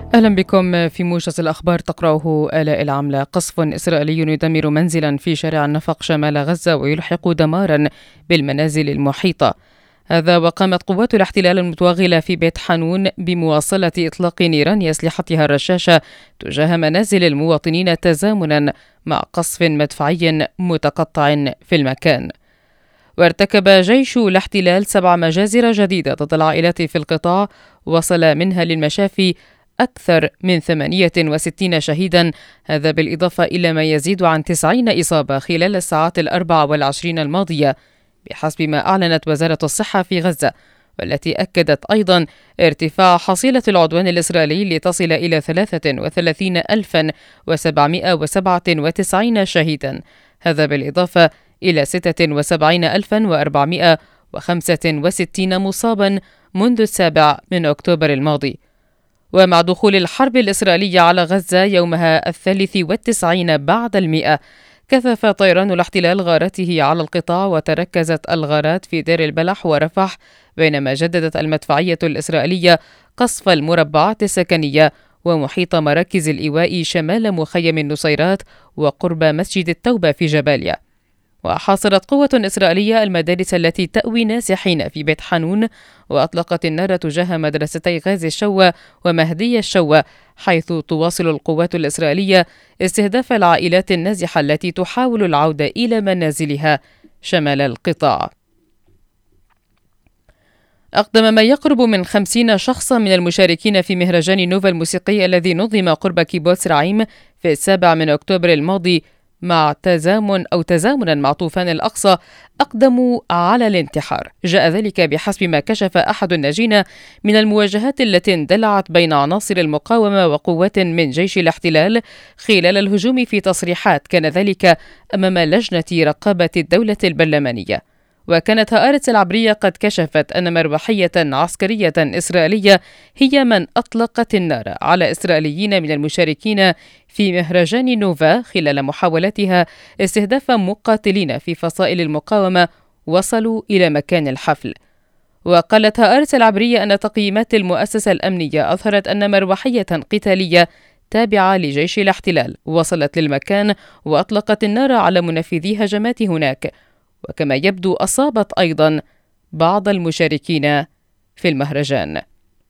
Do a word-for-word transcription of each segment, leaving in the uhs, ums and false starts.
أهلا بكم في موجز الأخبار، تقرأه آلاء العملة. قصف إسرائيلي يدمر منزلا في شارع النفق شمال غزة ويلحق دمارا بالمنازل المحيطة. هذا وقامت قوات الاحتلال المتوغلة في بيت حانون بمواصلة إطلاق نيران أسلحتها الرشاشة تجاه منازل المواطنين تزامنا مع قصف مدفعي متقطع في المكان. وارتكب جيش الاحتلال سبع مجازر جديدة ضد العائلات في القطاع، وصل منها للمشافي أكثر من ثمانية وستين شهيدا، هذا بالإضافة إلى ما يزيد عن تسعين إصابة خلال الساعات الأربع والعشرين الماضية بحسب ما أعلنت وزارة الصحة في غزة، والتي أكدت أيضا ارتفاع حصيلة العدوان الإسرائيلي لتصل إلى ثلاثة وثلاثين ألفا وسبعمائة وسبعة وتسعين شهيدا، هذا بالإضافة إلى ستة وسبعين ألفا وأربعمائة وخمسة وستين مصابا منذ السابع من أكتوبر الماضي. ومع دخول الحرب الإسرائيلية على غزة يومها الثالث والتسعين بعد المئة، كثف طيران الاحتلال غارته على القطاع، وتركزت الغارات في دير البلح ورفح، بينما جددت المدفعية الإسرائيلية قصف المربعات السكنية ومحيط مراكز الإيواء شمال مخيم النصيرات وقرب مسجد التوبة في جباليا. وحاصرت قوة إسرائيلية المدارس التي تأوي نازحين في بيت حانون، وأطلقت النار تجاه مدرستي غاز الشوى ومهدي الشوى، حيث تواصل القوات الإسرائيلية استهداف العائلات النازحة التي تحاول العودة إلى منازلها شمال القطاع. أقدم ما يقرب من خمسين شخصا من المشاركين في مهرجان نوفا الموسيقي الذي نظم قرب كيبوتس رعيم في السابع من أكتوبر الماضي مع تزامن أو تزامنا مع طوفان الأقصى، أقدموا على الانتحار. جاء ذلك بحسب ما كشف أحد الناجين من المواجهات التي اندلعت بين عناصر المقاومة وقوات من جيش الاحتلال خلال الهجوم، في تصريحات كان ذلك أمام لجنة رقابة الدولة البرلمانية. وكانت هآرتس العبرية قد كشفت أن مروحية عسكرية إسرائيلية هي من أطلقت النار على إسرائيليين من المشاركين في مهرجان نوفا خلال محاولتها استهداف مقاتلين في فصائل المقاومة وصلوا إلى مكان الحفل. وقالت هآرتس العبرية أن تقييمات المؤسسة الأمنية أظهرت أن مروحية قتالية تابعة لجيش الاحتلال وصلت للمكان وأطلقت النار على منفذي هجمات هناك، وكما يبدو أصابت أيضا بعض المشاركين في المهرجان.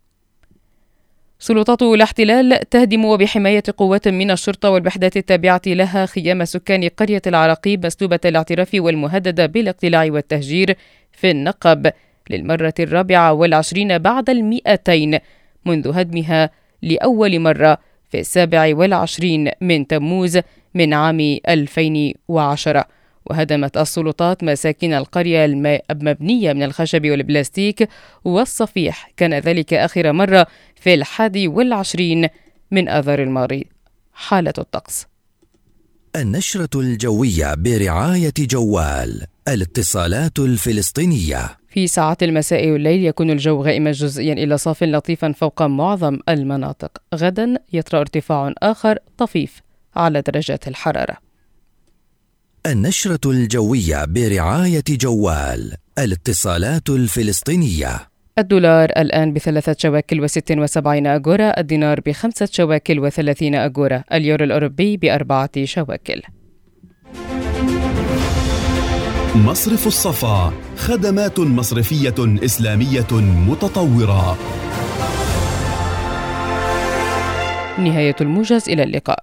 سلطات الاحتلال تهدم وبحماية قوات من الشرطة والوحدات التابعة لها خيام سكان قرية العراقيب مسلوبة الاعتراف والمهددة بالاقتلاع والتهجير في النقب للمرة الرابعة والعشرين بعد المئتين منذ هدمها لأول مرة في السابع والعشرين من تموز من عام ألفين وعشرة. وهدمت السلطات مساكن القرية المبنية من الخشب والبلاستيك والصفيح، كان ذلك آخر مرة في الحادي والعشرين من آذار الماضي. حالة الطقس. النشرة الجوية برعاية جوال الاتصالات الفلسطينية. في ساعات المساء والليل يكون الجو غائما جزئيا إلى صاف لطيفا فوق معظم المناطق. غدا يطرأ ارتفاع آخر طفيف على درجات الحرارة. النشرة الجوية برعاية جوال الاتصالات الفلسطينية. الدولار الآن بثلاثة شواكل وست وسبعين أجورة، الدينار بخمسة شواكل وثلاثين أجورة، اليورو الأوروبي بأربعة شواكل. مصرف الصفا، خدمات مصرفية إسلامية متطورة. نهاية الموجز، إلى اللقاء.